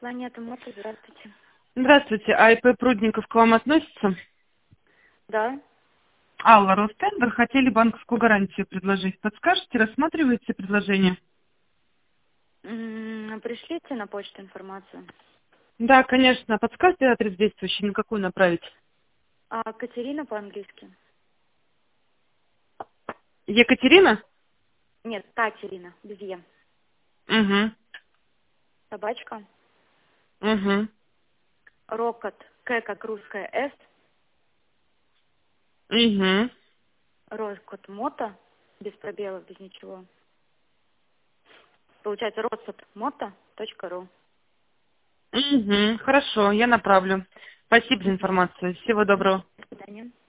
Планета Мото, здравствуйте. Здравствуйте, а ИП Прудников к вам относится? Да. Алла, Ростендер, хотели банковскую гарантию предложить. Подскажете, рассматриваете предложение? Пришлите на почту информацию. Да, конечно. Подскажите адрес действующий, на какую направить? Катерина по-английски. Екатерина? Нет, Катерина, без Е. Угу. Собачка. Угу. Рокот, К как русская С. Угу. Рокот Мото, без пробелов, без ничего. Получается rosotmoto.ru. Угу. Хорошо, я направлю. Спасибо за информацию. Всего доброго. До свидания.